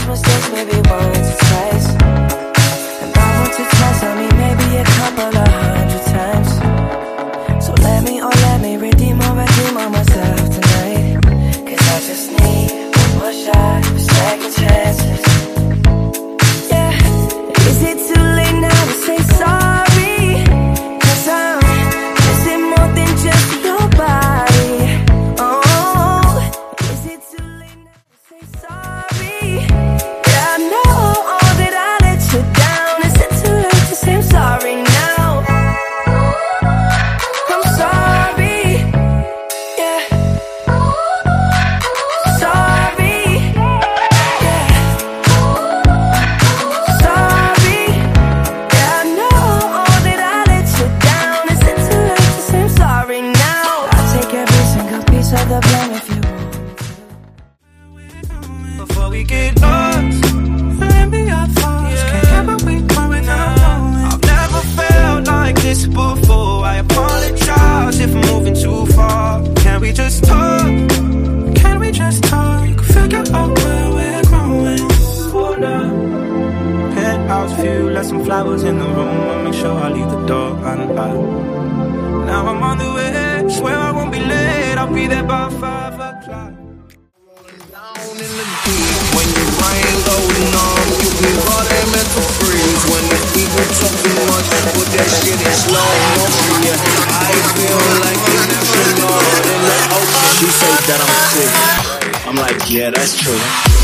mistakes maybe once or twice, and I want to test on me maybe a couple of 100 times. So let me redeem or redeem on myself tonight, 'cause I just need one more shot for second chances. Yeah, is it too late now to say sorry? 'Cause I'm missing more than just your body. Oh, is it too late now to say sorry? Yeah, I know that I let you down. Is it too late to say I'm sorry now? I'm sorry. Yeah. Sorry. Yeah. Sorry. Yeah, I know that I let you down. Is it too late to say I'm sorry now? I'll take every single piece of the blame if you want me to. Before we get lost, maybe our thoughts can't get what we want without knowing. I've never felt like this before. I apologize if I'm moving too far. Can we just talk? Can we just talk? Figure out where we're growing. Oh no. Penthouse view, left some flowers in the room. I'll make sure I leave the door unlocked. Now I'm on the way. Swear I won't be late. I'll be there by 5 o'clock. When your brain going numb, you can call that mental freeze. When the people talk too much, put that shit in slow motion. Yeah, I feel like an astronaut in the ocean. She said that I'm cool. I'm like, yeah, that's true.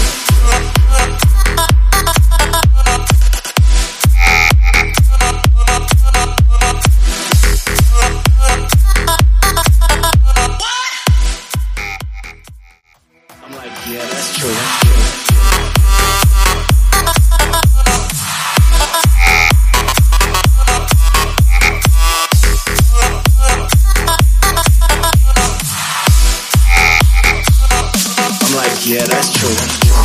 I'm like, yeah, that's true. I'm like, yeah, that's true.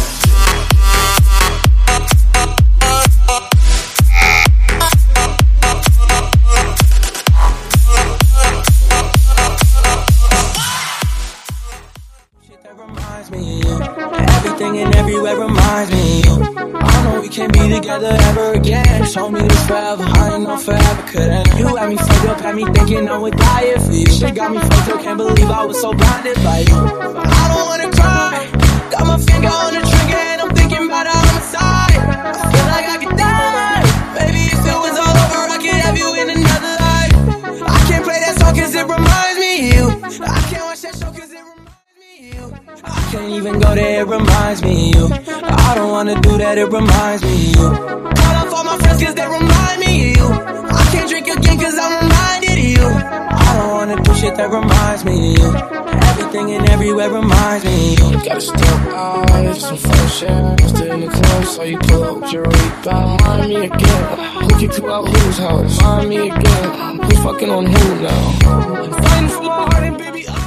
Shit that reminds me of you. Everything and everywhere reminds me of you. I know we can't be together ever again. Show me this forever, I ain't know forever couldn't. You had me fucked up, had me thinking I would die if you. Shit got me fucked up, can't believe I was so blinded by you. I don't wanna cry, got my finger on the trigger and I'm thinking about a homicide. I feel like I could die. Maybe if it was all over, I could have you in another life. I can't play that song 'cause it reminds me of you. I can't watch that show 'cause it reminds me of you. I can't even go there, it reminds me of you. I don't wanna do that, it reminds me of you. Call up all my friends 'cause they remind me of you. I can't drink again 'cause I'm reminded of you. I don't wanna do shit that reminds me of you. Everything and everywhere reminds me of you. Gotta step out, it's some fresh air. Still in the club, so you pull up with your rebound. Remind me again, who kicked you out whose house? Remind me again, who's fucking on who now? Fighting for my heart and baby,